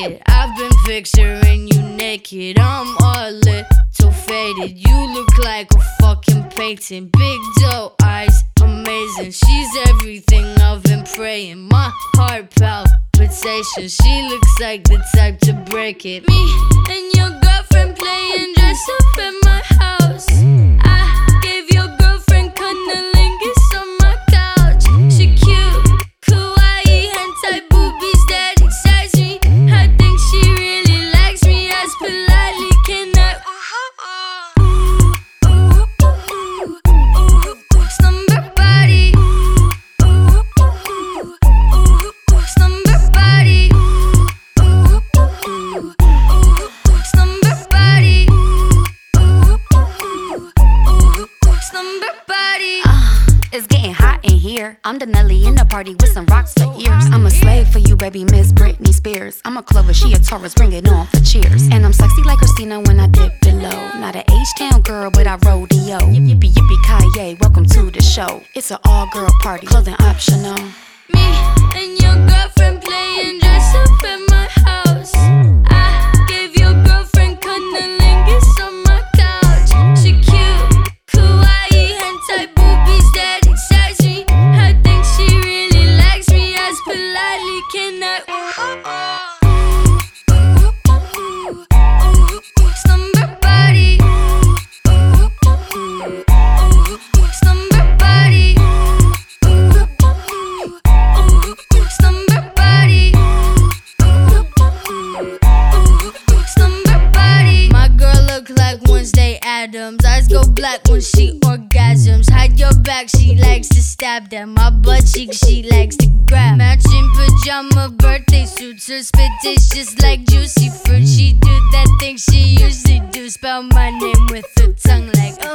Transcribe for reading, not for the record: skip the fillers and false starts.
it. I've been picturing you naked. I'm all lit, so faded. You look like a fucking painting. Big doe eyes, amazing. She's everything I've been praying. My heart palpitation. She looks like the type to break it. Me and your girlfriend playing dress up at my house. I gave your girlfriend cunnilingus on my couch. She cute, kawaii, hentai boobies that excites me. I think she really likes me. As politely can I slumber body, slumber body, slumber body, slumber body. It's getting hot in here. I'm the Nelly in the party with some rocks for ears. I'm a slave for you, baby, Miss Britney Spears. I'm a Clover, she a Taurus, bring it on for cheers. And I'm sexy like Christina when I dip below. Not an H-Town girl, but I rodeo. Yippee yippee Kaye, welcome to the show. It's an all-girl party, clothing optional. Me and your girlfriend playing dress up at my house. I gave your girlfriend cunnilingus on my couch. She cute, kawaii, hentai boobies that excites me. I think she really likes me. As politely can I slumber body, slumber body, slumber body, slumber body. My girl look like Wednesday Addams. Eyes go black when she orgasms. Hide your back, she likes to stab them. My butt cheek, she likes to grab. Matching pajama birthday suits. Her spit tastes just like juicy fruit. She do that thing she usually do. Spell my name with her tongue like